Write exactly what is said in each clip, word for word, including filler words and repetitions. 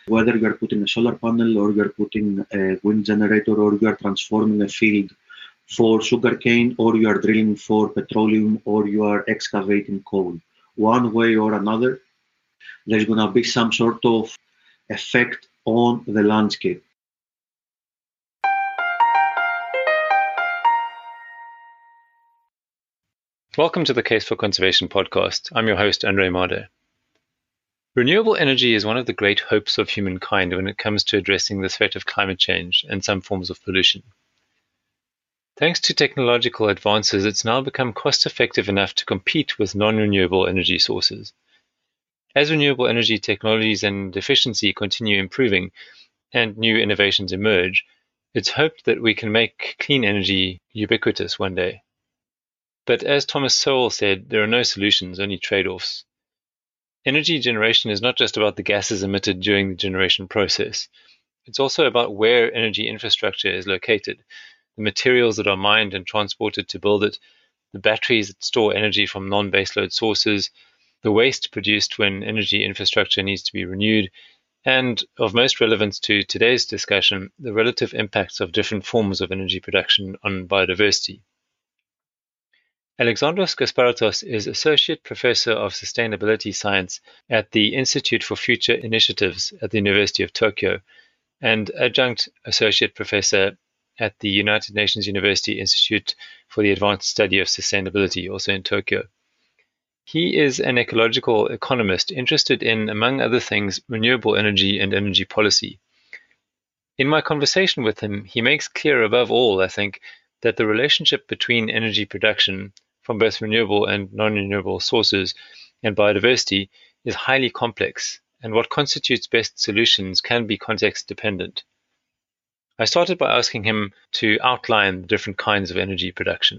whether you are putting a solar panel or you are putting a wind generator or you are transforming a field for sugarcane or you are drilling for petroleum or you are excavating coal. One way or another, there's going to be some sort of effect on the landscape. Welcome to the Case for Conservation podcast. I'm your host, Andre Made. Renewable energy is one of the great hopes of humankind when it comes to addressing the threat of climate change and some forms of pollution. Thanks to technological advances, it's now become cost-effective enough to compete with non-renewable energy sources. As renewable energy technologies and efficiency continue improving and new innovations emerge, it's hoped that we can make clean energy ubiquitous one day. But as Thomas Sowell said, there are no solutions, only trade-offs. Energy generation is not just about the gases emitted during the generation process. It's also about where energy infrastructure is located, the materials that are mined and transported to build it, the batteries that store energy from non-baseload sources, the waste produced when energy infrastructure needs to be renewed, and, of most relevance to today's discussion, the relative impacts of different forms of energy production on biodiversity. Alexandros Gasparatos is Associate Professor of Sustainability Science at the Institute for Future Initiatives at the University of Tokyo and Adjunct Associate Professor at the United Nations University Institute for the Advanced Study of Sustainability, also in Tokyo. He is an ecological economist interested in, among other things, renewable energy and energy policy. In my conversation with him, he makes clear above all, I think, that the relationship between energy production from both renewable and non-renewable sources and biodiversity is highly complex, and what constitutes best solutions can be context-dependent. I started by asking him to outline the different kinds of energy production.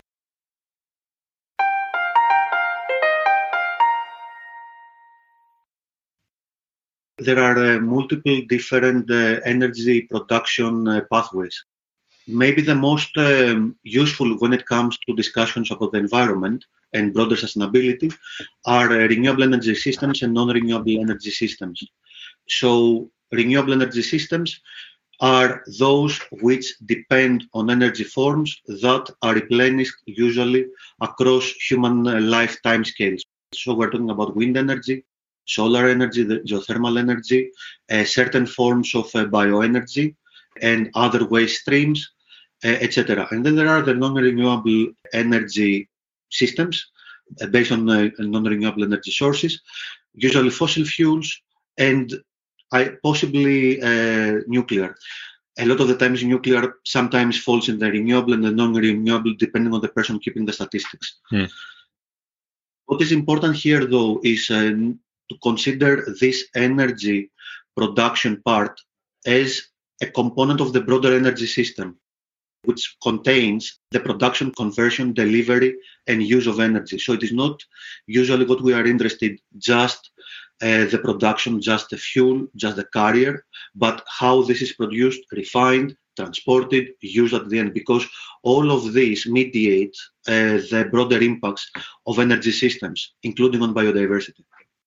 There are uh, multiple different uh, energy production uh, pathways. Maybe the most um, useful when it comes to discussions about the environment and broader sustainability are uh, renewable energy systems and non-renewable energy systems. So renewable energy systems are those which depend on energy forms that are replenished usually across human uh, lifetime scales. So we're talking about wind energy, solar energy, the geothermal energy, uh, certain forms of uh, bioenergy, and other waste streams, uh, et cetera. And then there are the non-renewable energy systems uh, based on uh, non-renewable energy sources, usually fossil fuels and uh, possibly uh, nuclear. A lot of the times nuclear sometimes falls in the renewable and the non-renewable depending on the person keeping the statistics. Hmm. What is important here though is uh, to consider this energy production part as a component of the broader energy system, which contains the production, conversion, delivery, and use of energy. So it is not usually what we are interested in, just uh, the production, just the fuel, just the carrier, but how this is produced, refined, transported, used at the end, because all of these mediate uh, the broader impacts of energy systems, including on biodiversity.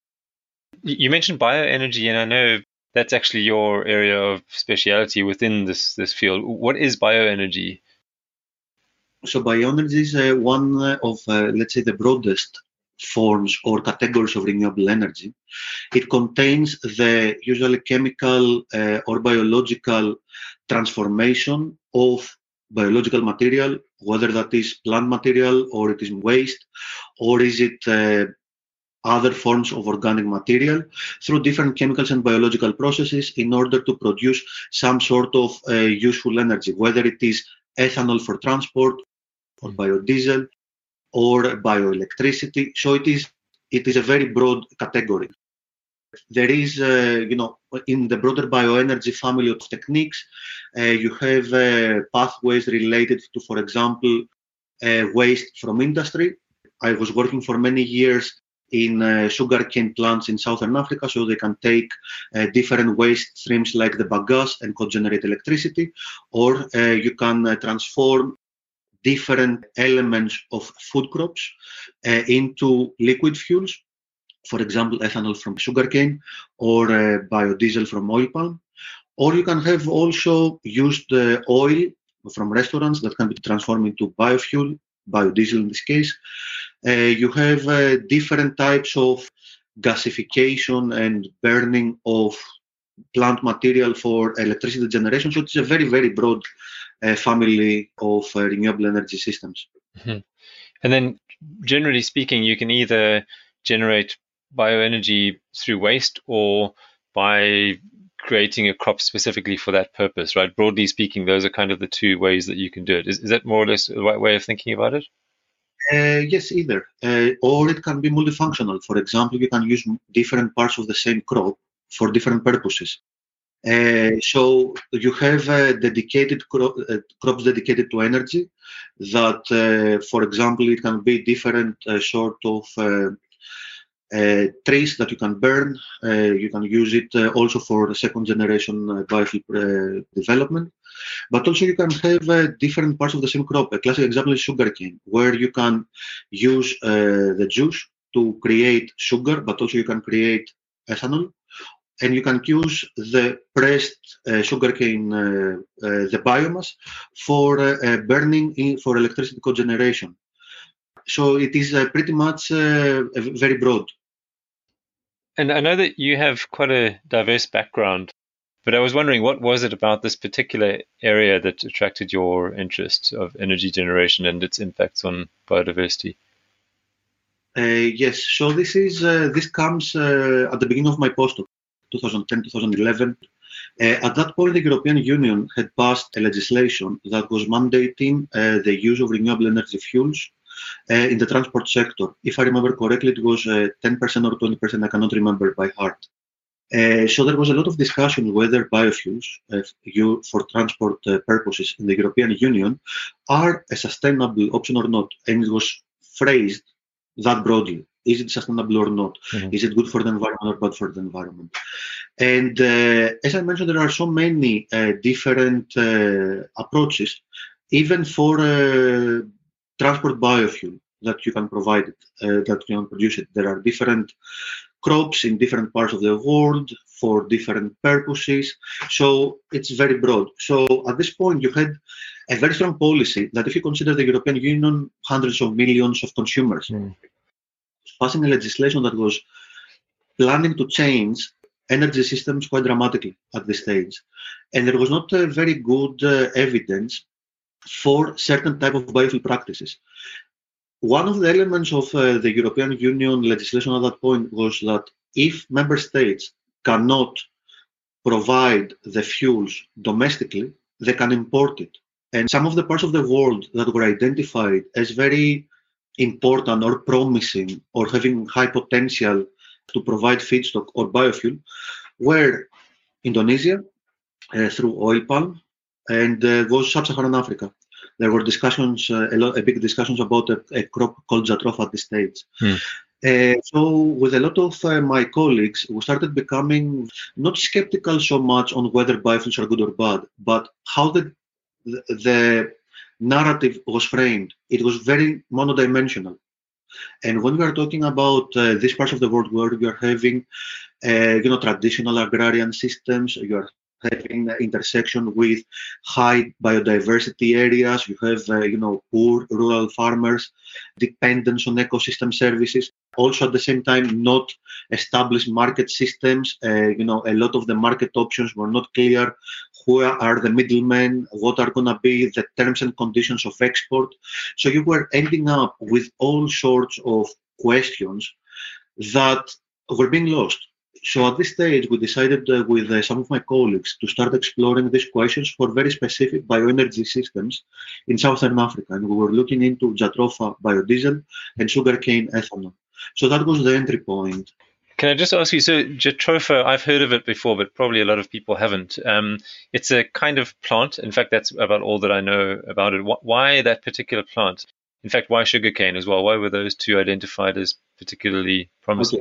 You mentioned bioenergy, and I know that's actually your area of speciality within this, this field. What is bioenergy? So bioenergy is uh, one of, uh, let's say, the broadest forms or categories of renewable energy. It contains the usually chemical uh, or biological transformation of biological material, whether that is plant material or it is waste, or is it uh, other forms of organic material through different chemicals and biological processes in order to produce some sort of uh, useful energy, whether it is ethanol for transport or biodiesel or bioelectricity. So it is it is a very broad category. There is, uh, you know, in the broader bioenergy family of techniques, uh, you have uh, pathways related to, for example, uh, waste from industry. I was working for many years in uh, sugarcane plants in Southern Africa, so they can take uh, different waste streams like the bagasse and co-generate electricity, or uh, you can uh, transform different elements of food crops uh, into liquid fuels. for example, ethanol from sugarcane or uh, biodiesel from oil palm. Or you can have also used uh, oil from restaurants that can be transformed into biofuel, biodiesel in this case. Uh, you have uh, different types of gasification and burning of plant material for electricity generation. So it's a very, very broad uh, family of uh, renewable energy systems. Mm-hmm. And then, generally speaking, you can either generate bioenergy through waste or by creating a crop specifically for that purpose, right? Broadly speaking, those are kind of the two ways that you can do it. Is, is that more or less the right way of thinking about it? Uh, yes, either. Uh, or it can be multifunctional. For example, you can use different parts of the same crop for different purposes. Uh, so you have uh, dedicated cro- uh, crops dedicated to energy that, uh, for example, it can be different uh, sort of uh, uh, trees that you can burn. Uh, you can use it uh, also for second generation uh, biofuel uh, development. But also you can have uh, different parts of the same crop. A classic example is sugarcane, where you can use uh, the juice to create sugar, but also you can create ethanol. And you can use the pressed uh, sugarcane, uh, uh, the biomass, for uh, uh, burning in, for electricity cogeneration. So it is uh, pretty much uh, very broad. And I know that you have quite a diverse background, but I was wondering, what was it about this particular area that attracted your interest of energy generation and its impacts on biodiversity? Uh, yes, so this is uh, this comes uh, at the beginning of my postdoc, twenty ten, twenty eleven. Uh, at that point, the European Union had passed a legislation that was mandating uh, the use of renewable energy fuels uh, in the transport sector. If I remember correctly, it was uh, ten percent or twenty percent, I cannot remember by heart. Uh, so there was a lot of discussion whether biofuels uh, you, for transport uh, purposes in the European Union are a sustainable option or not. And it was phrased that broadly. Is it sustainable or not? Mm-hmm. Is it good for the environment or bad for the environment? And uh, as I mentioned, there are so many uh, different uh, approaches, even for uh, transport biofuel that you can provide it, uh, that you can produce it. There are different crops in different parts of the world for different purposes. So it's very broad. So at this point, you had a very strong policy that if you consider the European Union, hundreds of millions of consumers, mm. passing a legislation that was planning to change energy systems quite dramatically at this stage. And there was not uh, very good uh, evidence for certain type of biofuel practices. One of the elements of uh, the European Union legislation at that point was that if member states cannot provide the fuels domestically, they can import it. And some of the parts of the world that were identified as very important or promising or having high potential to provide feedstock or biofuel were Indonesia uh, through oil palm and uh, was sub-Saharan Africa. There were discussions, uh, a, lot, a big discussions about a, a crop called jatropha at this stage. Hmm. Uh, so with a lot of uh, my colleagues, we started becoming not skeptical so much on whether biofuels are good or bad, but how the, the, the narrative was framed. It was very monodimensional. And when we are talking about uh, this part of the world where we are having, uh, you know, traditional agrarian systems, you are having intersection with high biodiversity areas, you have, uh, you know, poor rural farmers, dependence on ecosystem services. Also, at the same time, not established market systems. Uh, you know, a lot of the market options were not clear. Who are the middlemen? What are going to be the terms and conditions of export? So you were ending up with all sorts of questions that were being lost. So at this stage, we decided uh, with uh, some of my colleagues to start exploring these questions for very specific bioenergy systems in Southern Africa. And we were looking into jatropha biodiesel and sugarcane ethanol. So that was the entry point. Can I just ask you, so jatropha, I've heard of it before, but probably a lot of people haven't. Um, it's a kind of plant. In fact, that's about all that I know about it. Why that particular plant? In fact, why sugarcane as well? Why were those two identified as particularly promising? Okay.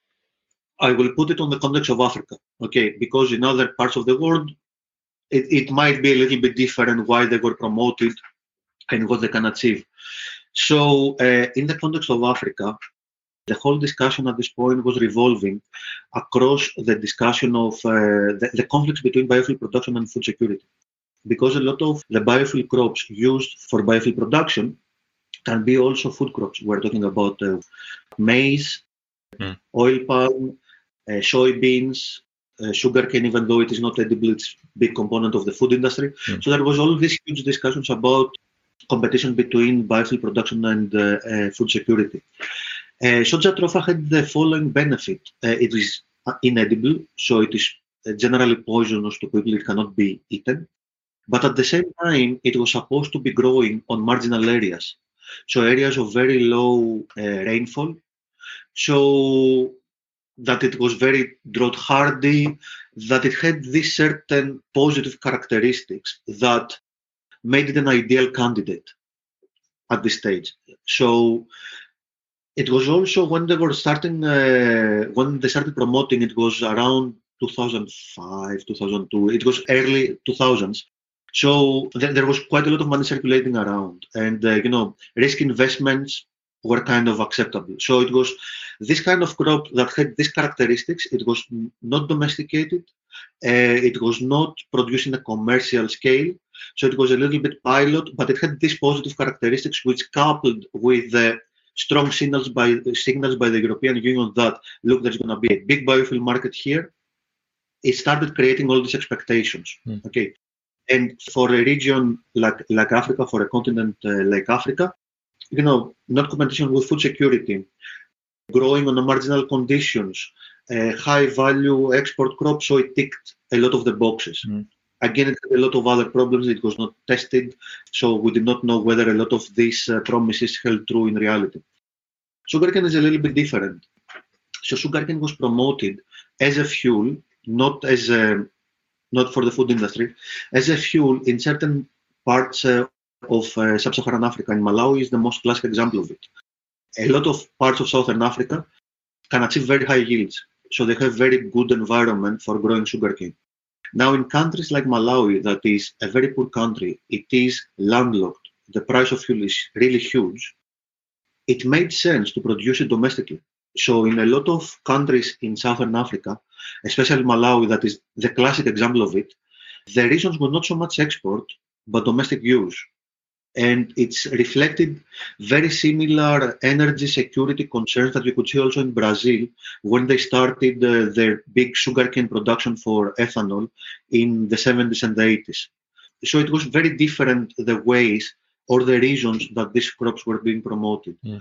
I will put it on the context of Africa, okay, because in other parts of the world, it, it might be a little bit different why they were promoted and what they can achieve. So uh, in the context of Africa, The whole discussion at this point was revolving across the discussion of uh, the, the conflicts between biofuel production and food security. Because a lot of the biofuel crops used for biofuel production can be also food crops. We're talking about uh, maize, mm. oil palm, uh, soybeans, uh, sugarcane, even though it is not edible, it's a big component of the food industry. Mm. So there was all these huge discussions about competition between biofuel production and uh, uh, food security. Uh, soja tropha had the following benefit. Uh, it is inedible, so it is generally poisonous to people. It cannot be eaten. But at the same time, it was supposed to be growing on marginal areas. So areas of very low uh, rainfall. So that it was very drought hardy, that it had these certain positive characteristics that made it an ideal candidate at this stage. So it was also when they were starting, uh, when they started promoting, it was around two thousand five, two thousand two. It was early two thousands. So th- there was quite a lot of money circulating around, and uh, you know, risk investments were kind of acceptable. So it was this kind of crop that had these characteristics. It was not domesticated. Uh, it was not produced in a commercial scale. So it was a little bit pilot, but it had these positive characteristics, which coupled with the strong signals by signals by the European Union that, look, there's going to be a big biofuel market here. It started creating all these expectations. Mm. Okay. And for a region like, like Africa, for a continent uh, like Africa, you know, not competition with food security, growing on marginal conditions, uh, high value export crop, so it ticked a lot of the boxes. Mm. Again, it had a lot of other problems. It was not tested, so we did not know whether a lot of these uh, promises held true in reality. Sugarcane is a little bit different. So sugarcane was promoted as a fuel, not as a, not for the food industry, as a fuel in certain parts uh, of uh, sub-Saharan Africa. And Malawi is the most classic example of it. A lot of parts of Southern Africa can achieve very high yields, so they have very good environment for growing sugarcane. Now, in countries like Malawi, that is a very poor country, it is landlocked, the price of fuel is really huge, it made sense to produce it domestically. So in a lot of countries in Southern Africa, especially Malawi, that is the classic example of it, the reasons were not so much export, but domestic use. And it's reflected very similar energy security concerns that we could see also in Brazil when they started uh, their big sugarcane production for ethanol in the seventies and the eighties. So it was very different the ways or the reasons that these crops were being promoted. Mm.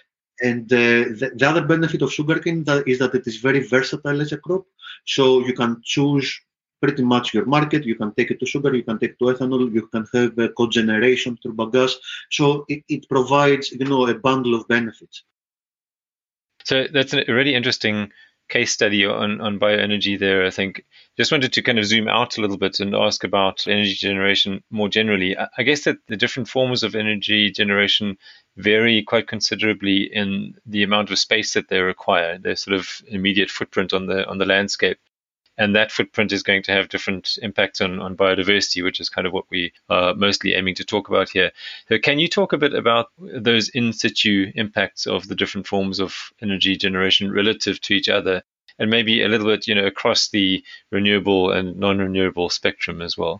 And uh, the, the other benefit of sugarcane that is that it is very versatile as a crop. So you can choose pretty much your market. You can take it to sugar, you can take it to ethanol, you can have a cogeneration through bagasse. So it, it provides, you know, a bundle of benefits. So that's a really interesting case study on, on bioenergy there, I think. Just wanted to kind of zoom out a little bit and ask about energy generation more generally. I guess that the different forms of energy generation vary quite considerably in the amount of space that they require, their sort of immediate footprint on the on the landscape. And that footprint is going to have different impacts on, on biodiversity, which is kind of what we are mostly aiming to talk about here. So can you talk a bit about those in situ impacts of the different forms of energy generation relative to each other, and maybe a little bit, you know, across the renewable and non-renewable spectrum as well?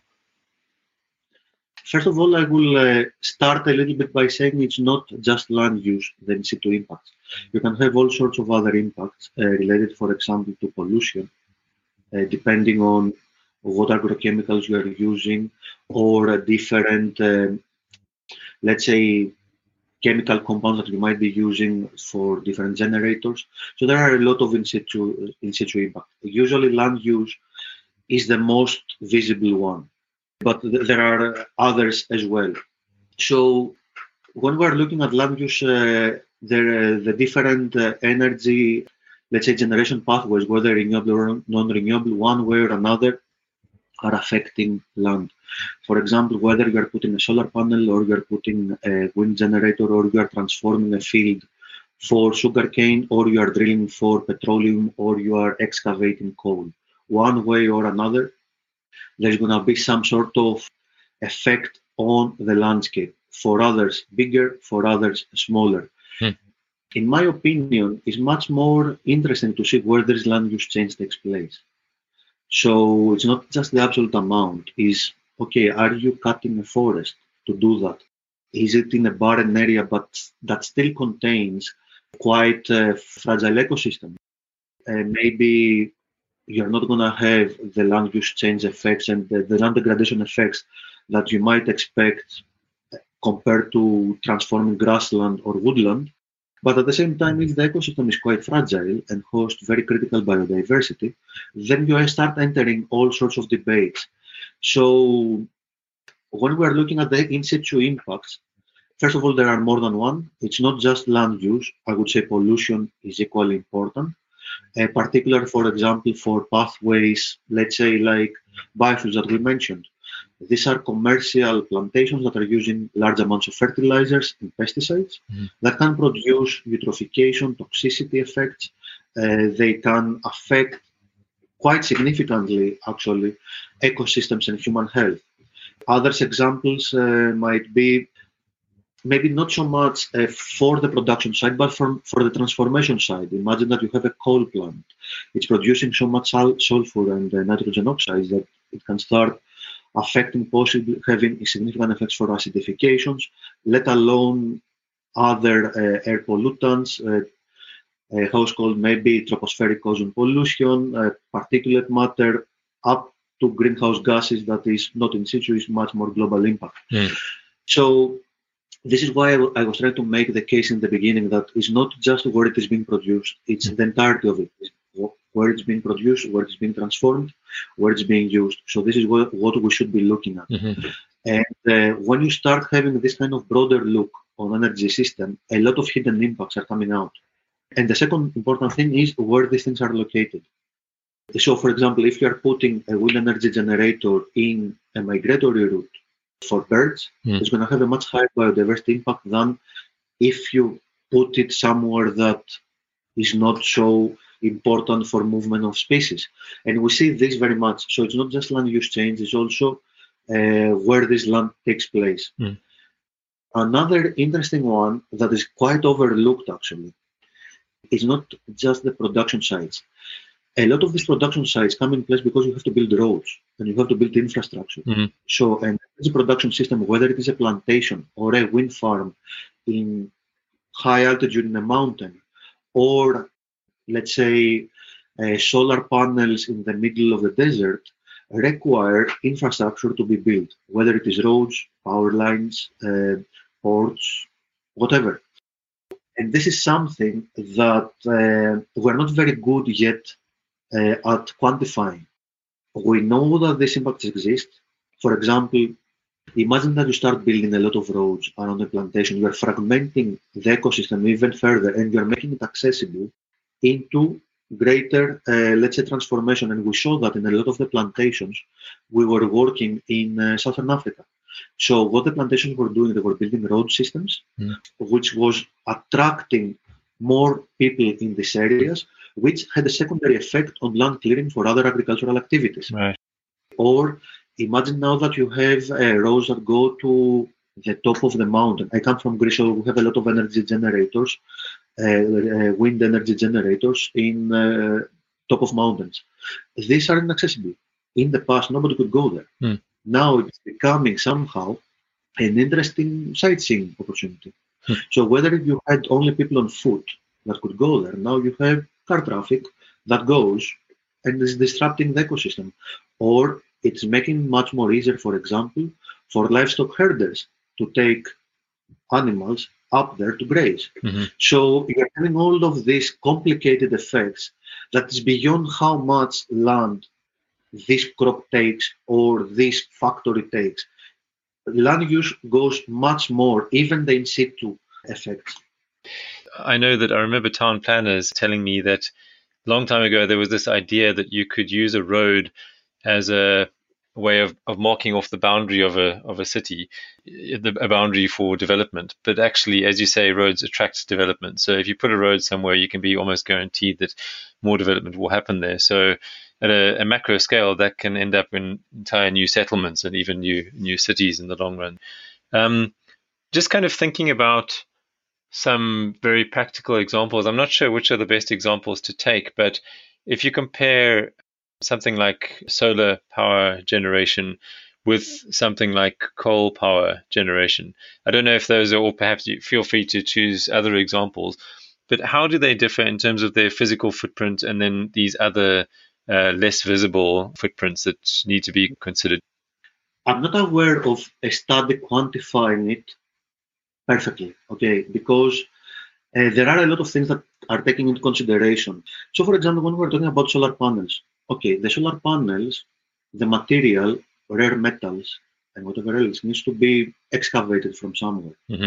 First of all, I will uh, start a little bit by saying it's not just land use, the in situ impacts. You can have all sorts of other impacts uh, related, for example, to pollution. Uh, depending on what agrochemicals you are using, or a different, uh, let's say, chemical compounds that you might be using for different generators. So there are a lot of in situ, in situ impact. Usually land use is the most visible one, but th- there are others as well. So when we're looking at land use, uh, there, uh, the different uh, energy, let's say, generation pathways, whether renewable or non-renewable, one way or another, are affecting land. For example, whether you are putting a solar panel, or you are putting a wind generator, or you are transforming a field for sugarcane, or you are drilling for petroleum, or you are excavating coal. One way or another, there's going to be some sort of effect on the landscape. For others, bigger, for others, smaller. Hmm. in my opinion, is much more interesting to see where this land use change takes place. So it's not just the absolute amount. Is okay, are you cutting a forest to do that? Is it in a barren area but that still contains quite a fragile ecosystem? And maybe you're not going to have the land use change effects and the, the land degradation effects that you might expect compared to transforming grassland or woodland. But at the same time, if the ecosystem is quite fragile and hosts very critical biodiversity, then you start entering all sorts of debates. So when we're looking at the in situ impacts, first of all, there are more than one. It's not just land use. I would say pollution is equally important. Uh, particularly, for example, for pathways, let's say like biofuels that we mentioned. These are commercial plantations that are using large amounts of fertilizers and pesticides mm. that can produce eutrophication, toxicity effects. Uh, they can affect quite significantly, actually, ecosystems and human health. Other examples uh, might be maybe not so much uh, for the production side, but from, for the transformation side. Imagine that you have a coal plant. It's producing so much sul- sulfur and uh, nitrogen oxides that it can start affecting, possibly having significant effects for acidifications, let alone other uh, air pollutants, uh, uh, how it's called maybe tropospheric ozone pollution, uh, particulate matter, up to greenhouse gases that is not in situ, is much more global impact. Mm. So this is why I, w- I was trying to make the case in the beginning that it's not just where it is being produced, it's mm. the entirety of it. It's where it's being produced, where it's being transformed, where it's being used. So this is what, what we should be looking at. Mm-hmm. And uh, when you start having this kind of broader look on energy system, a lot of hidden impacts are coming out. And the second important thing is where these things are located. So, for example, if you are putting a wind energy generator in a migratory route for birds, mm. it's going to have a much higher biodiversity impact than if you put it somewhere that is not so important for movement of species. And we see this very much. So it's not just land use change, it's also uh, where this land takes place. Mm. Another interesting one that is quite overlooked actually is not just the production sites. A lot of these production sites come in place because you have to build roads and you have to build infrastructure. Mm-hmm. So an energy production system, whether it is a plantation or a wind farm in high altitude in a mountain, or let's say uh, solar panels in the middle of the desert, require infrastructure to be built, whether it is roads, power lines, uh, ports, whatever. And this is something that uh, we're not very good yet uh, at quantifying. We know that these impacts exist. For example, imagine that you start building a lot of roads around a plantation. You are fragmenting the ecosystem even further, and you are making it accessible into greater, uh, let's say, transformation. And we saw that in a lot of the plantations we were working in uh, Southern Africa. So what the plantations were doing, they were building road systems, mm. which was attracting more people in these areas, which had a secondary effect on land clearing for other agricultural activities. Right. Or imagine now that you have uh, roads that go to the top of the mountain. I come from Greece, so we have a lot of energy generators, uh, uh, wind energy generators in uh, top of mountains. These are inaccessible. In the past, nobody could go there. Mm. Now it's becoming somehow an interesting sightseeing opportunity. Hmm. So whether you had only people on foot that could go there, now you have car traffic that goes and is disrupting the ecosystem. Or it's making much more easier, for example, for livestock herders to take animals up there to graze. Mm-hmm. So you're having all of these complicated effects that is beyond how much land this crop takes or this factory takes. Land use goes much more, even the in situ effects. I know that I remember town planners telling me that a long time ago there was this idea that you could use a road as a way of, of marking off the boundary of a of a city, a boundary for development. But actually, as you say, roads attract development. So if you put a road somewhere, you can be almost guaranteed that more development will happen there. So at a, a macro scale, that can end up in entire new settlements and even new new cities in the long run. Um, just kind of thinking about some very practical examples. I'm not sure which are the best examples to take, but if you compare something like solar power generation with something like coal power generation, I don't know if those are all, perhaps you feel free to choose other examples, but how do they differ in terms of their physical footprint and then these other uh, less visible footprints that need to be considered? I'm not aware of a study quantifying it perfectly, okay, because uh, there are a lot of things that are taken into consideration. So, for example, when we're talking about solar panels, okay, the solar panels, the material, rare metals, and whatever else needs to be excavated from somewhere. Mm-hmm.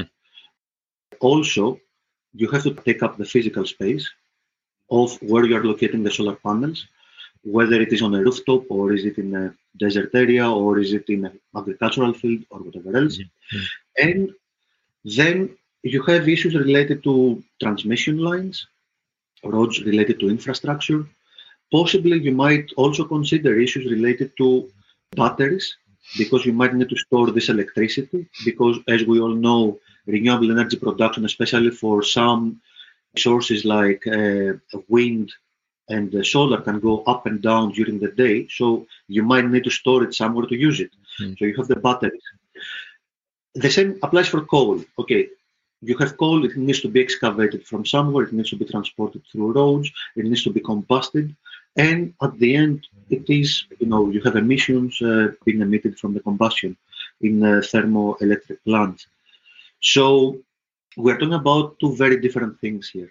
Also, you have to take up the physical space of where you are locating the solar panels, whether it is on a rooftop or is it in a desert area or is it in an agricultural field or whatever else. Mm-hmm. And then you have issues related to transmission lines, roads related to infrastructure. Possibly you might also consider issues related to batteries, because you might need to store this electricity, because as we all know, renewable energy production, especially for some sources like uh, wind and the solar, can go up and down during the day. So you might need to store it somewhere to use it. Mm-hmm. So you have the batteries. The same applies for coal. Okay, you have coal, it needs to be excavated from somewhere, it needs to be transported through roads, it needs to be combusted, and at the end, it is, you know, you have emissions uh, being emitted from the combustion in uh, thermoelectric plants. So we're talking about two very different things here.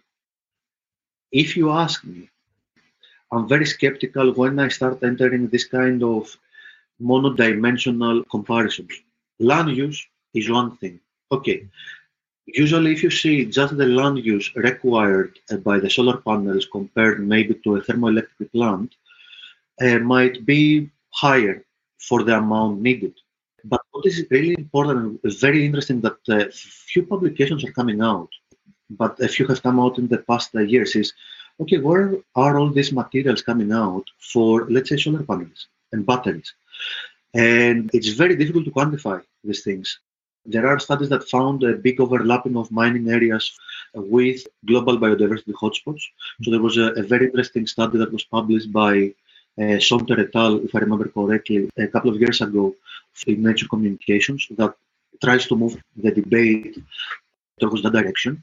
If you ask me, I'm very skeptical when I start entering this kind of monodimensional comparisons. Land use is one thing. Okay, usually if you see just the land use required uh, by the solar panels compared maybe to a thermoelectric plant, uh, might be higher for the amount needed. But what is really important and very interesting, that uh, few publications are coming out, but a few have come out in the past uh, years, is, okay, where are all these materials coming out for, let's say, solar panels and batteries? And it's very difficult to quantify these things. There are studies that found a big overlapping of mining areas with global biodiversity hotspots. So there was a, a very interesting study that was published by uh, Somter et al., if I remember correctly, a couple of years ago in Nature Communications, that tries to move the debate towards that direction.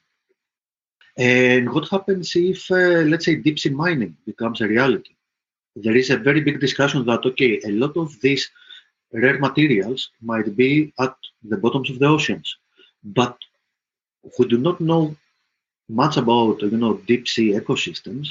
And what happens if, uh, let's say, deep sea mining becomes a reality? There is a very big discussion that, okay, a lot of these rare materials might be at the bottoms of the oceans, but we do not know much about, you know, deep sea ecosystems.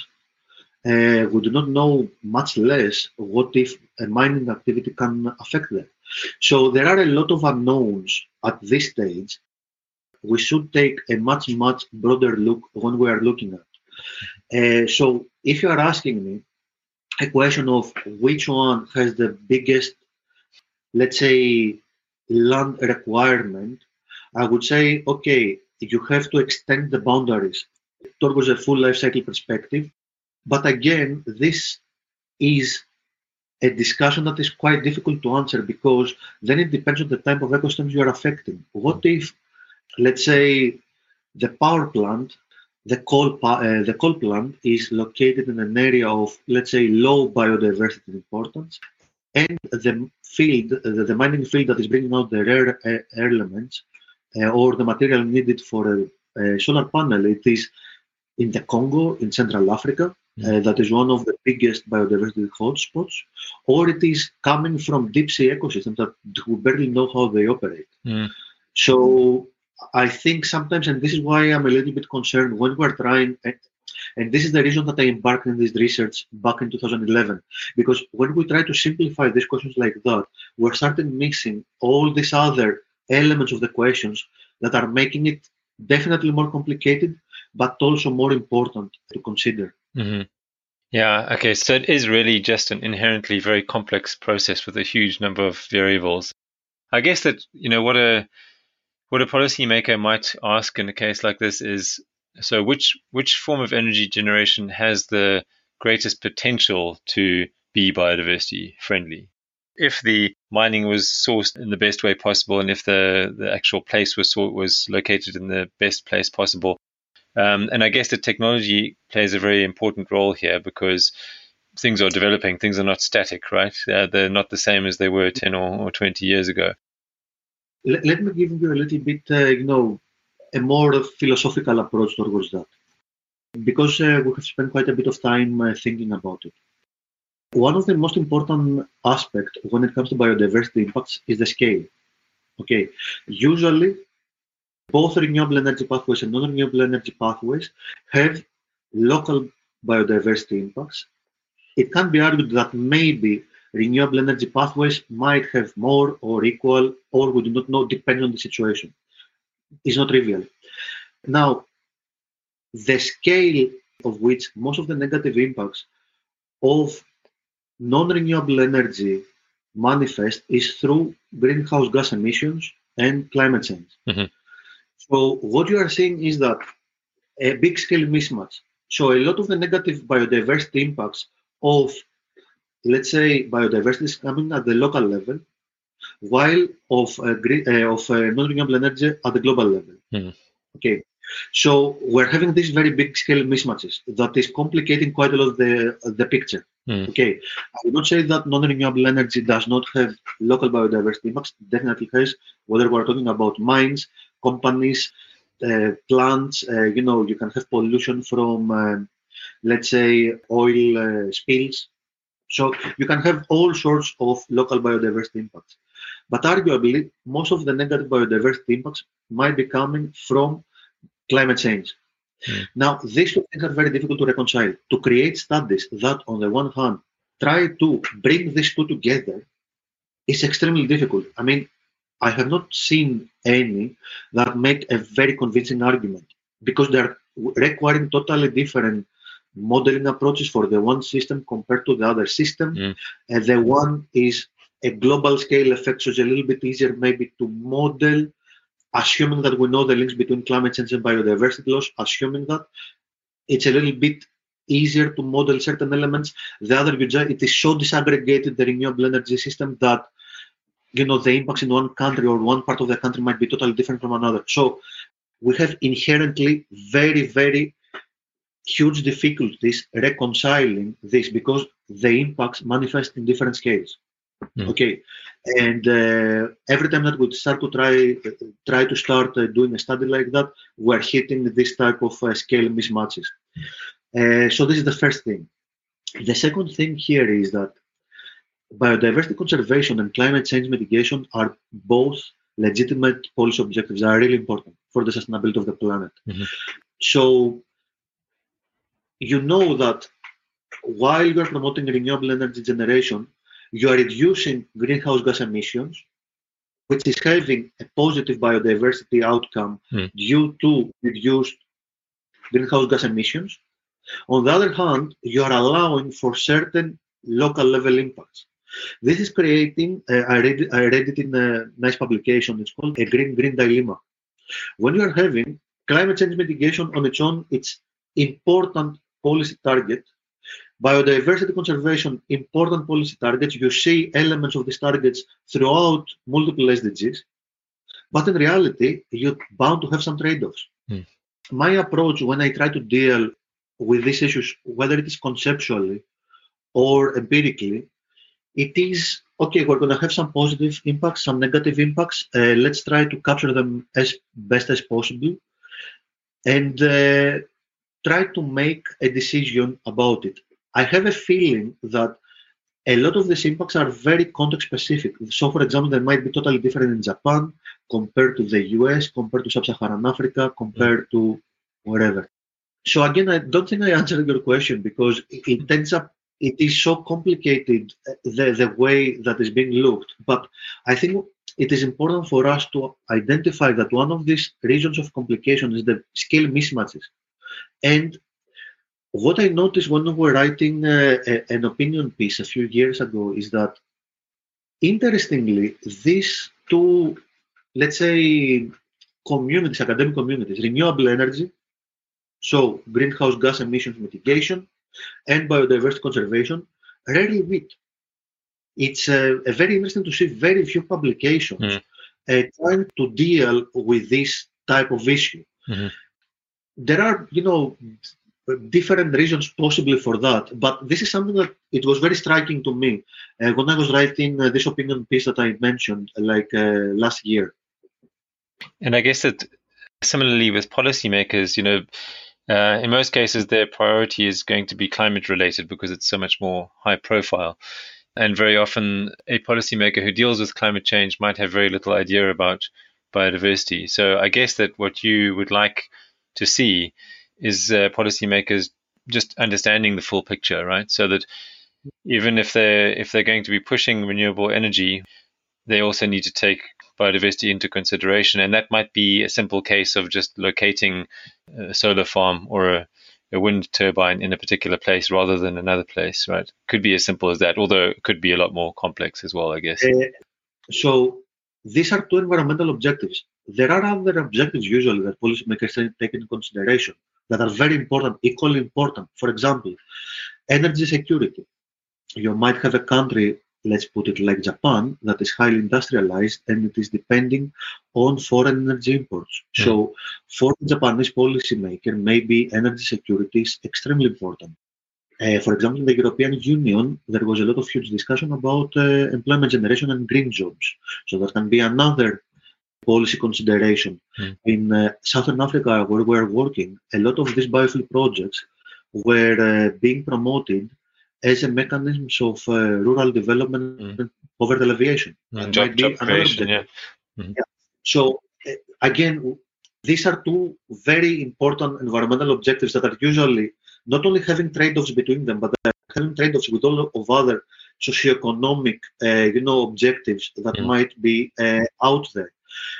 Uh, we do not know much less what if a mining activity can affect them. So there are a lot of unknowns at this stage. We should take a much, much broader look when we are looking at. Uh, so if you are asking me a question of which one has the biggest, let's say, land requirement, I would say, okay, you have to extend the boundaries towards a full life cycle perspective. But again, this is a discussion that is quite difficult to answer, because then it depends on the type of ecosystems you are affecting. What if, let's say, the power plant, the coal, uh, the coal plant is located in an area of, let's say, low biodiversity importance, and the field, the, the mining field that is bringing out the rare uh, elements uh, or the material needed for a, a solar panel, it is in the Congo, in Central Africa. Uh, that is one of the biggest biodiversity hotspots, or it is coming from deep sea ecosystems that we barely know how they operate. Mm. So I think sometimes, and this is why I'm a little bit concerned when we're trying, and this is the reason that I embarked in this research back in two thousand eleven, because when we try to simplify these questions like that, we're starting mixing all these other elements of the questions that are making it definitely more complicated, but also more important to consider. Mm-hmm. Yeah, okay, so it is really just an inherently very complex process with a huge number of variables. I guess that, you know, what a what a policymaker might ask in a case like this is, so which which form of energy generation has the greatest potential to be biodiversity friendly? if the mining was sourced in the best way possible, and if the, the actual place was was located in the best place possible. Um, and I guess the technology plays a very important role here, because things are developing, things are not static, right? Uh, they're not the same as they were ten or, or twenty years ago. Let, let me give you a little bit, uh, you know, a more philosophical approach towards that, because uh, we have spent quite a bit of time uh, thinking about it. One of the most important aspects when it comes to biodiversity impacts is the scale. Okay, usually both renewable energy pathways and non-renewable energy pathways have local biodiversity impacts. It can be argued that maybe renewable energy pathways might have more or equal, or we do not know, depending on the situation. It's not trivial. Now, the scale of which most of the negative impacts of non-renewable energy manifest is through greenhouse gas emissions and climate change. Mm-hmm. So what you are seeing is that a big scale mismatch. So a lot of the negative biodiversity impacts of, let's say, biodiversity is coming at the local level, while of uh, green, uh, of uh, non-renewable energy at the global level. Mm-hmm. Okay. So we're having these very big scale mismatches that is complicating quite a lot of the, the picture. Mm. Okay, I would not say that non-renewable energy does not have local biodiversity impacts. Definitely has, whether we're talking about mines, companies, uh, plants, uh, you know, you can have pollution from, uh, let's say, oil uh, spills. So you can have all sorts of local biodiversity impacts. But arguably, most of the negative biodiversity impacts might be coming from climate change. Mm. Now, these two things are very difficult to reconcile. To create studies that, on the one hand, try to bring these two together is extremely difficult. I mean, I have not seen any that make a very convincing argument, because they're requiring totally different modeling approaches for the one system compared to the other system. Mm. And the one is a global scale effect, so it's a little bit easier maybe to model, assuming that we know the links between climate change and biodiversity loss, assuming that it's a little bit easier to model certain elements. The other, it is so disaggregated, the renewable energy system, that, you know, the impacts in one country or one part of the country might be totally different from another. So we have inherently very, very huge difficulties reconciling this, because the impacts manifest in different scales. Mm. Okay, and uh, every time that we start to try uh, try to start uh, doing a study like that, we're hitting this type of uh, scale mismatches. Uh, so this is the first thing. The second thing here is that biodiversity conservation and climate change mitigation are both legitimate policy objectives that are really important for the sustainability of the planet. Mm-hmm. So you know that while you're promoting renewable energy generation, you are reducing greenhouse gas emissions, which is having a positive biodiversity outcome mm. due to reduced greenhouse gas emissions. On the other hand, you are allowing for certain local level impacts. This is creating, uh, I, read, I read it in a nice publication, it's called a green green dilemma. When you are having climate change mitigation on its own, it's important policy target. Biodiversity conservation, important policy targets. You see elements of these targets throughout multiple S D Gs, but in reality, you're bound to have some trade-offs. Mm. My approach when I try to deal with these issues, whether it is conceptually or empirically, it is, okay, we're going to have some positive impacts, some negative impacts. Uh, let's try to capture them as best as possible and uh, try to make a decision about it. I have a feeling that a lot of these impacts are very context specific. So, for example, they might be totally different in Japan compared to the U S, compared to Sub-Saharan Africa, compared mm-hmm. to wherever. So, again, I don't think I answered your question, because it ends up, it is so complicated, the, the way that is being looked. But I think it is important for us to identify that one of these reasons of complication is the scale mismatches. And what I noticed when we were writing uh, a, an opinion piece a few years ago is that, interestingly, these two, let's say, communities, academic communities, renewable energy, so greenhouse gas emissions mitigation, and biodiversity conservation, rarely meet. it's uh, very interesting to see very few publications mm. uh, trying to deal with this type of issue. Mm-hmm. There are, you know, different reasons possibly for that, but this is something that it was very striking to me uh, when I was writing uh, this opinion piece that I mentioned like uh, last year. And I guess that similarly with policymakers, you know, uh, in most cases their priority is going to be climate related because it's so much more high profile. And very often a policymaker who deals with climate change might have very little idea about biodiversity. So I guess that what you would like to see is uh, policymakers just understanding the full picture, right? So that even if they're if they're going to be pushing renewable energy, they also need to take biodiversity into consideration, and that might be a simple case of just locating a solar farm or a, a wind turbine in a particular place rather than another place, right? Could be as simple as that, although it could be a lot more complex as well, I guess. Uh, so these are two environmental objectives. There are other objectives usually that policymakers take into consideration that are very important, equally important. For example, energy security. You might have a country, let's put it like Japan, that is highly industrialized and it is depending on foreign energy imports. Mm. So for the Japanese policymaker, maybe energy security is extremely important. Uh, for example, in the European Union, there was a lot of huge discussion about uh, employment generation and green jobs. So that can be another policy consideration. Mm. In uh, Southern Africa, where we're working, a lot of these biofuel projects were uh, being promoted as a mechanism of uh, rural development mm. and poverty alleviation. Mm, job, job creation, yeah. Mm-hmm. yeah. So, uh, again, these are two very important environmental objectives that are usually not only having trade-offs between them, but they're having trade-offs with all of other socioeconomic, uh, you know, objectives that mm. might be uh, out there.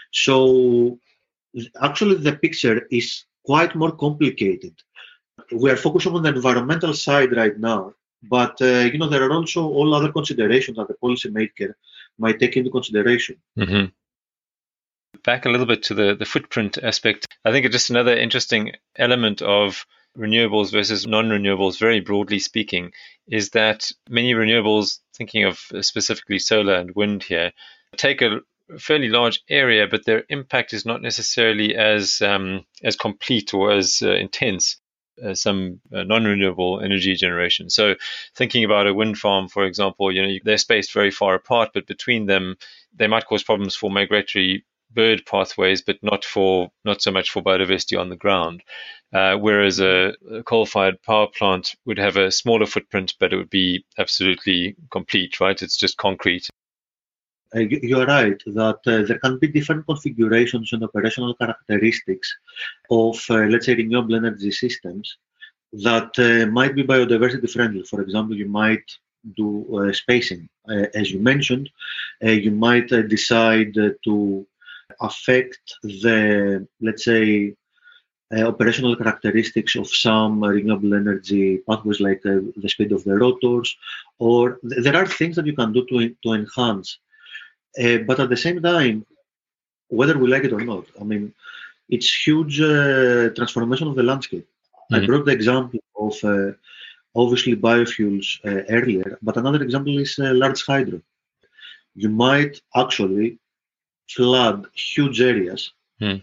So, actually, the picture is quite more complicated. We are focusing on the environmental side right now, but uh, you know there are also all other considerations that the policymaker might take into consideration. Mm-hmm. Back a little bit to the, the footprint aspect, I think it's just another interesting element of renewables versus non-renewables, very broadly speaking, is that many renewables, thinking of specifically solar and wind here, take a fairly large area, but their impact is not necessarily as um, as complete or as uh, intense as some uh, non-renewable energy generation. So thinking about a wind farm, for example, you know, they're spaced very far apart, but between them, they might cause problems for migratory bird pathways, but not for not so much for biodiversity on the ground. Uh, whereas a, a coal-fired power plant would have a smaller footprint, but it would be absolutely complete, right? It's just concrete. Uh, you're right that uh, there can be different configurations and operational characteristics of, uh, let's say, renewable energy systems that uh, might be biodiversity friendly. For example, you might do uh, spacing. Uh, as you mentioned, uh, you might uh, decide uh, to affect the, let's say, uh, operational characteristics of some uh, renewable energy pathways, like uh, the speed of the rotors, or th- there are things that you can do to, to enhance. Uh, but at the same time, whether we like it or not, I mean, it's huge uh, transformation of the landscape. Mm-hmm. I brought the example of uh, obviously biofuels uh, earlier, but another example is uh, large hydro. You might actually flood huge areas mm.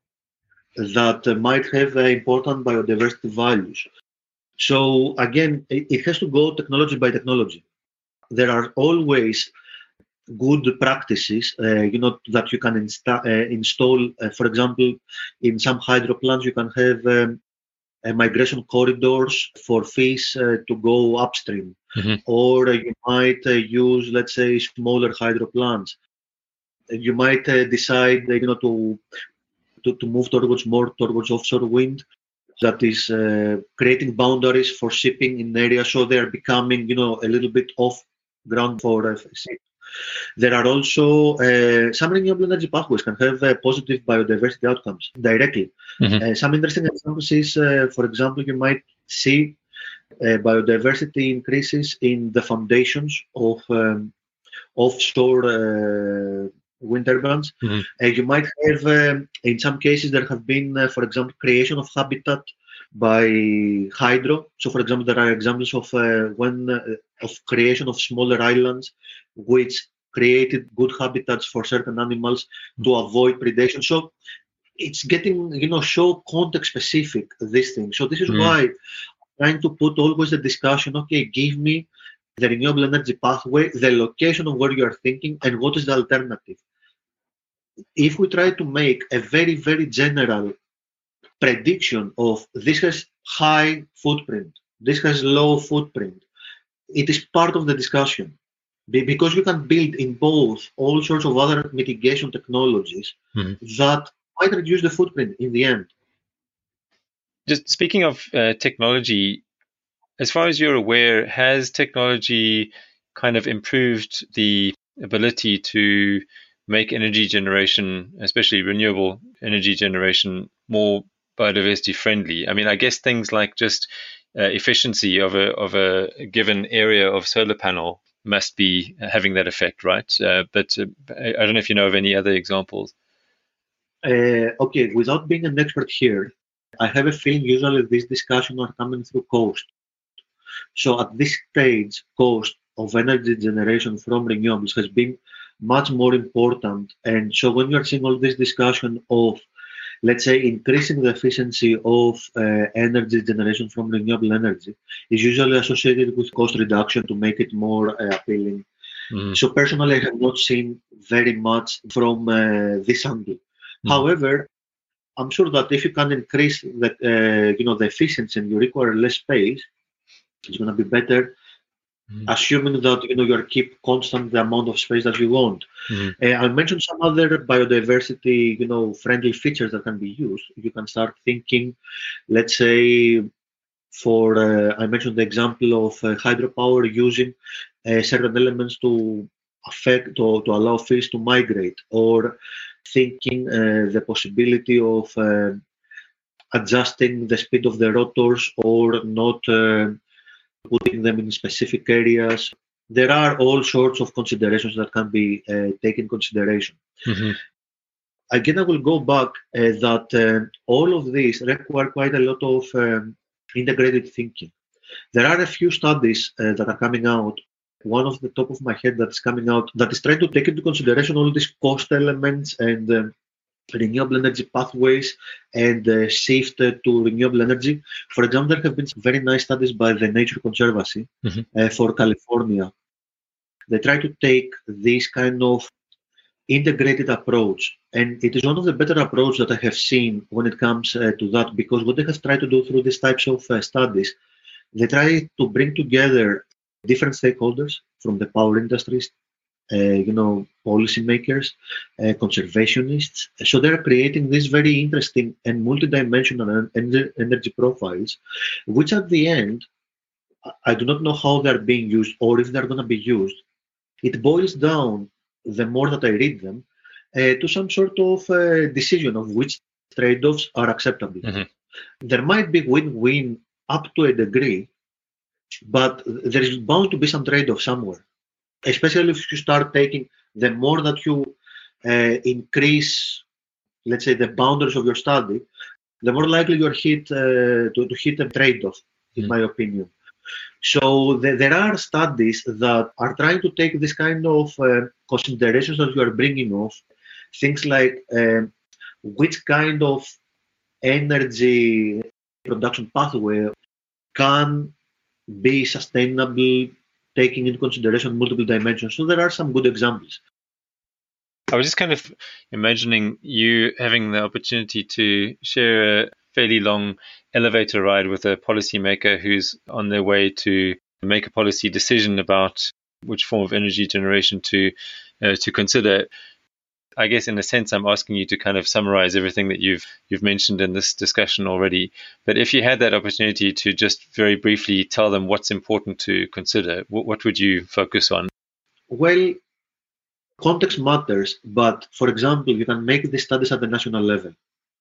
that uh, might have uh, important biodiversity values. So again, it, it has to go technology by technology. There are always good practices, uh, you know, that you can insta- uh, install. Uh, for example, in some hydro plants, you can have um, uh, migration corridors for fish uh, to go upstream, mm-hmm. or uh, you might uh, use, let's say, smaller hydro plants. You might uh, decide, uh, you know, to, to to move towards more towards offshore wind. That is uh, creating boundaries for shipping in areas, so they are becoming, you know, a little bit off ground for uh, shipping. There are also uh, some renewable energy pathways can have uh, positive biodiversity outcomes directly. Mm-hmm. Uh, some interesting examples is, uh, for example, you might see uh, biodiversity increases in the foundations of um, offshore uh, wind turbines. Mm-hmm. Uh, you might have, um, in some cases, there have been, uh, for example, creation of habitat by hydro. So, for example, there are examples of uh, when uh, of creation of smaller islands, which created good habitats for certain animals to avoid predation. So, it's getting, you know, so context specific, this thing. So, this is Mm. why I'm trying to put always the discussion, okay, give me the renewable energy pathway, the location of where you are thinking, and what is the alternative. If we try to make a very, very general prediction of this has high footprint, this has low footprint, it is part of the discussion. Be- Because you can build in both all sorts of other mitigation technologies Mhm. that might reduce the footprint in the end. Just speaking of uh, technology, as far as you're aware, has technology kind of improved the ability to make energy generation, especially renewable energy generation, more biodiversity friendly? I mean, I guess things like just uh, efficiency of a of a given area of solar panel must be having that effect, right? Uh, but uh, I I don't know if you know of any other examples. Uh, okay, without being an expert here, I have a feeling usually these discussions are coming through cost. So at this stage, cost of energy generation from renewables has been much more important. And so when you're seeing all this discussion of, let's say, increasing the efficiency of uh, energy generation from renewable energy, is usually associated with cost reduction to make it more uh, appealing. Mm. So personally, I have not seen very much from uh, this angle. Mm. However, I'm sure that if you can increase the, uh, you know, the efficiency and you require less space, it's going to be better. Mm. Assuming that you know you keep constant the amount of space that you want. Mm. Uh, I mentioned some other biodiversity, you know, friendly features that can be used. You can start thinking, let's say, for uh, I mentioned the example of uh, hydropower using uh, certain elements to affect or to allow fish to migrate, or thinking uh, the possibility of uh, adjusting the speed of the rotors or not uh, putting them in specific areas. There are all sorts of considerations that can be uh, taken consideration. Mm-hmm. Again, I will go back uh, that uh, all of these require quite a lot of um, integrated thinking. There are a few studies uh, that are coming out. One off the top of my head that's coming out that is trying to take into consideration all these cost elements and um, renewable energy pathways and uh, shift uh, to renewable energy. For example, there have been some very nice studies by the Nature Conservancy Mm-hmm. uh, for California. They try to take this kind of integrated approach, and it is one of the better approaches that I have seen when it comes uh, to that, because what they have tried to do through these types of uh, studies, they try to bring together different stakeholders from the power industries, uh, you know, policymakers, uh, conservationists. So they're creating these very interesting and multidimensional en- energy profiles, which at the end, I do not know how they're being used or if they're going to be used. It boils down, the more that I read them, uh, to some sort of uh, decision of which trade-offs are acceptable. Mm-hmm. There might be win-win up to a degree, but there is bound to be some trade-off somewhere. Especially if you start taking, the more that you uh, increase, let's say, the boundaries of your study, the more likely you're hit uh, to, to hit a trade-off, in Mm. my opinion. So the, there are studies that are trying to take this kind of uh, considerations that you are bringing off, things like um, which kind of energy production pathway can be sustainable, taking into consideration multiple dimensions. So there are some good examples. I was just kind of imagining you having the opportunity to share a fairly long elevator ride with a policymaker who's on their way to make a policy decision about which form of energy generation to uh, to consider. I guess in a sense, I'm asking you to kind of summarize everything that you've you've mentioned in this discussion already. But if you had that opportunity to just very briefly tell them what's important to consider, what, what would you focus on? Well, context matters, but for example, you can make these studies at the national level.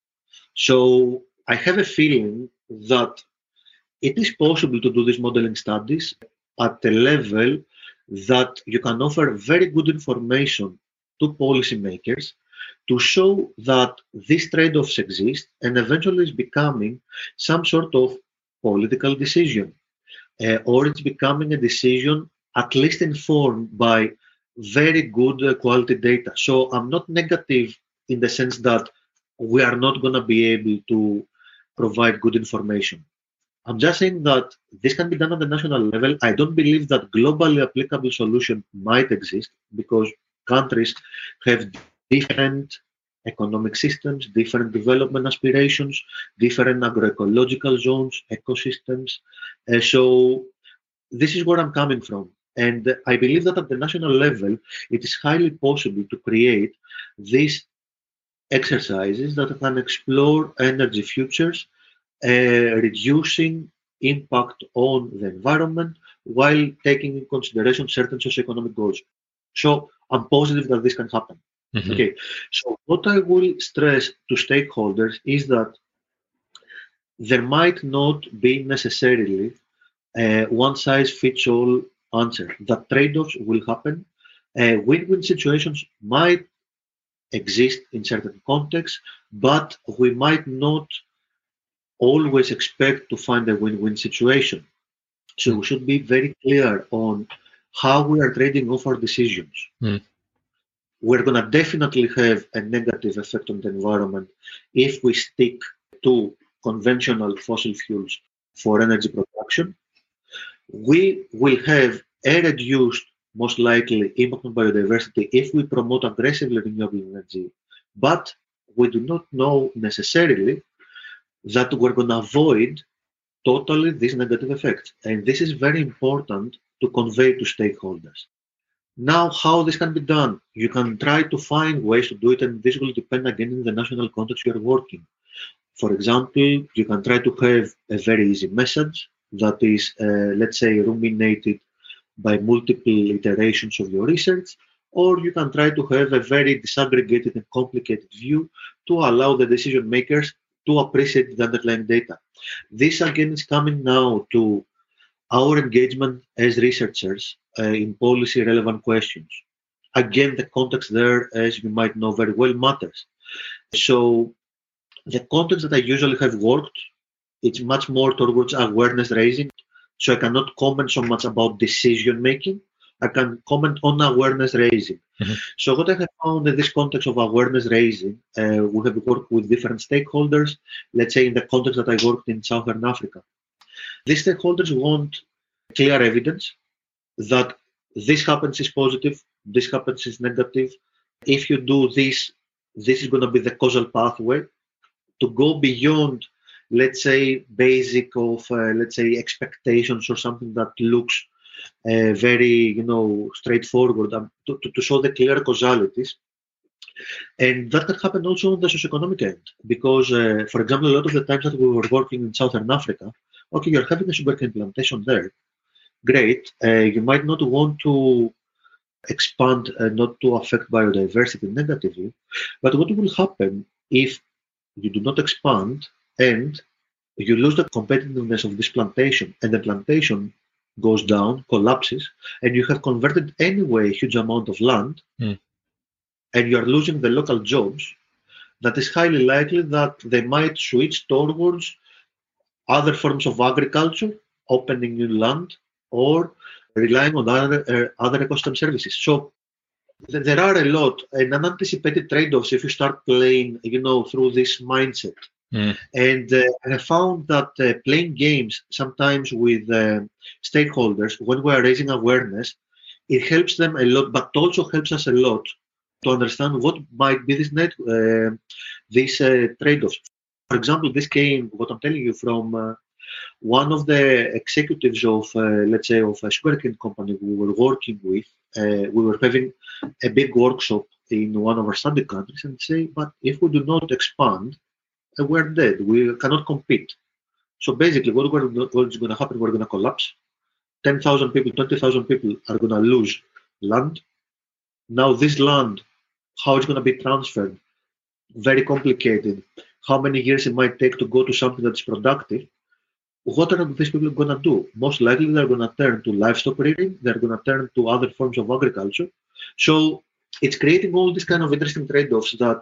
So I have a feeling that it is possible to do these modeling studies at a level that you can offer very good information to policymakers to show that these trade-offs exist and eventually it's becoming some sort of political decision, uh, or it's becoming a decision at least informed by very good uh, quality data. So I'm not negative in the sense that we are not going to be able to provide good information. I'm just saying that this can be done at the national level. I don't believe that globally applicable solution might exist because countries have different economic systems, different development aspirations, different agroecological zones, ecosystems. Uh, so this is where I'm coming from. And I believe that at the national level, it is highly possible to create these exercises that can explore energy futures, uh, reducing impact on the environment while taking in consideration certain socioeconomic goals. So I'm positive that this can happen. Mm-hmm. Okay. So what I will stress to stakeholders is that there might not be necessarily a one-size-fits-all answer. That trade-offs will happen. Uh, win-win situations might exist in certain contexts, but we might not always expect to find a win-win situation. So we should be very clear on how we are trading off our decisions. Mm. We're going to definitely have a negative effect on the environment if we stick to conventional fossil fuels for energy production. We will have a reduced, most likely, impact on biodiversity if we promote aggressively renewable energy, but we do not know necessarily that we're going to avoid totally this negative effect. And this is very important to convey to stakeholders. Now, how this can be done? You can try to find ways to do it, and this will depend again in the national context you're working. For example, you can try to have a very easy message that is, uh, let's say, ruminated by multiple iterations of your research, or you can try to have a very disaggregated and complicated view to allow the decision makers to appreciate the underlying data. This again is coming now to our engagement as researchers uh, in policy relevant questions. Again, the context there, as you might know very well, matters. So the context that I usually have worked, it's much more towards awareness raising. So I cannot comment so much about decision making. I can comment on awareness raising. Mm-hmm. So what I have found in this context of awareness raising, uh, we have worked with different stakeholders. Let's say in the context that I worked in Southern Africa, these stakeholders want clear evidence that this happens is positive, this happens is negative. If you do this, this is going to be the causal pathway. To go beyond, let's say, basic of, uh, let's say, expectations or something that looks Uh, very, you know, straightforward, um, to, to, to show the clear causalities. And that can happen also on the socioeconomic end, because, uh, for example, a lot of the times that we were working in Southern Africa, okay, you're having a sugarcane plantation there, great. Uh, you might not want to expand, uh, not to affect biodiversity negatively, but what will happen if you do not expand and you lose the competitiveness of this plantation, and the plantation goes down, collapses, and you have converted anyway a huge amount of land, mm. and you are losing the local jobs, that is highly likely that they might switch towards other forms of agriculture, opening new land, or relying on other, uh, other ecosystem services. So th- there are a lot, and unanticipated trade-offs if you start playing, you know, through this mindset. Mm. And uh, I have found that uh, playing games sometimes with uh, stakeholders, when we are raising awareness, it helps them a lot, but also helps us a lot to understand what might be this net, uh, these uh, trade-offs. For example, this came, what I'm telling you, from uh, one of the executives of, uh, let's say, of a sugarcane company we were working with. Uh, we were having a big workshop in one of our study countries, and say, but if we do not expand, we're dead. We cannot compete. So basically, what, we're, what is going to happen? We're going to collapse. ten thousand people, twenty thousand people are going to lose land. Now, this land, how it's going to be transferred? Very complicated. How many years it might take to go to something that's productive? What are these people going to do? Most likely, they're going to turn to livestock rearing. They're going to turn to other forms of agriculture. So it's creating all these kind of interesting trade-offs that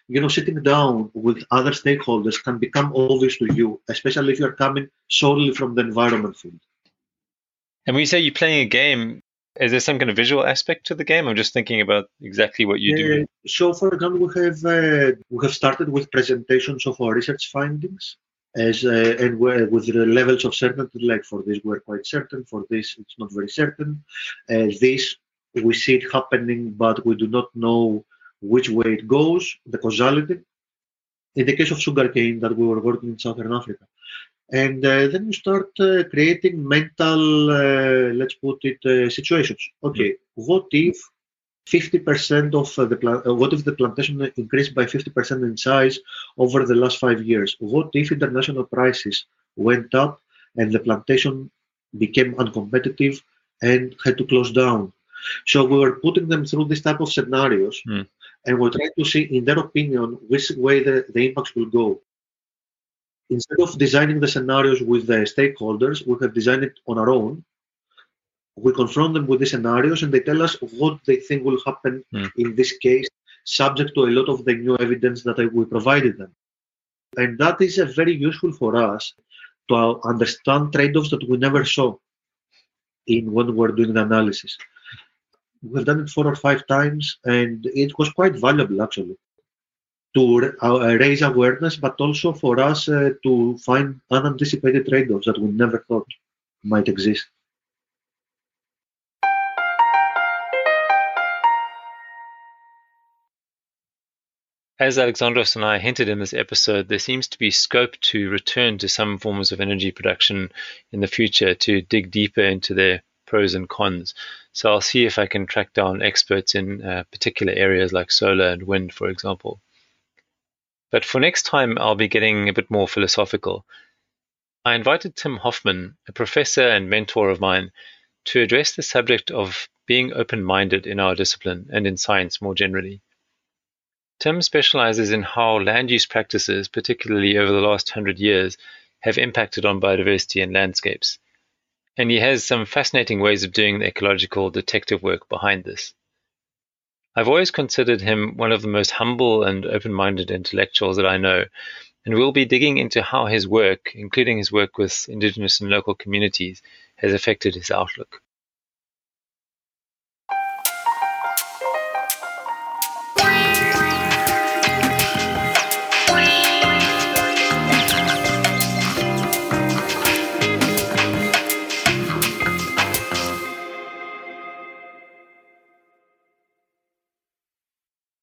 you know, sitting down with other stakeholders can become obvious to you, especially if you're coming solely from the environment field. And when you say you're playing a game, is there some kind of visual aspect to the game? I'm just thinking about exactly what you do. Uh, so, for example, we have uh, we have started with presentations of our research findings, as uh, and we're, with the levels of certainty. Like for this, we're quite certain. For this, it's not very certain. Uh, this we see it happening, but we do not know which way it goes. The causality. In the case of sugarcane, that we were working in Southern Africa. And uh, then you start uh, creating mental, uh, let's put it, uh, situations. Okay, mm-hmm. What if fifty percent of uh, the plant, uh, what if the plantation increased by fifty percent in size over the last five years? What if international prices went up and the plantation became uncompetitive and had to close down? So we were putting them through this type of scenarios, mm. and we're trying to see, in their opinion, which way the, the impacts will go. Instead of designing the scenarios with the stakeholders, we have designed it on our own. We confront them with the scenarios and they tell us what they think will happen mm. in this case, subject to a lot of the new evidence that we provided them. And that is uh, very useful for us to uh, understand trade-offs that we never saw in when we're doing the analysis. We've done it four or five times and it was quite valuable actually, to uh, raise awareness, but also for us uh, to find unanticipated trade-offs that we never thought might exist. As Alexandros and I hinted in this episode, there seems to be scope to return to some forms of energy production in the future to dig deeper into their pros and cons. So I'll see if I can track down experts in uh, particular areas like solar and wind, for example. But for next time, I'll be getting a bit more philosophical. I invited Tim Hoffman, a professor and mentor of mine, to address the subject of being open-minded in our discipline and in science more generally. Tim specializes in how land use practices, particularly over the last hundred years, have impacted on biodiversity and landscapes. And he has some fascinating ways of doing the ecological detective work behind this. I've always considered him one of the most humble and open-minded intellectuals that I know, and we'll be digging into how his work, including his work with Indigenous and local communities, has affected his outlook.